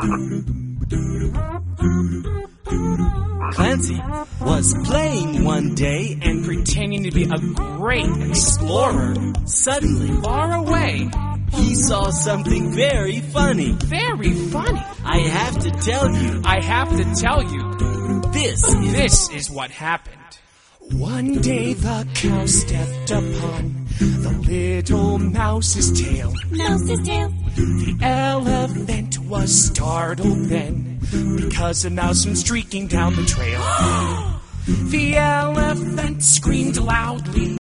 Clancy was playing one day and pretending to be a great explorer. suddenly Far away. he saw something very funny. Very funny. I have to tell you, I have to tell you, this is what happened. One day the cow stepped upon the little mouse's tail. Mouse's tail. The elephant was startled then, because a mouse went streaking down the trail. The elephant screamed loudly.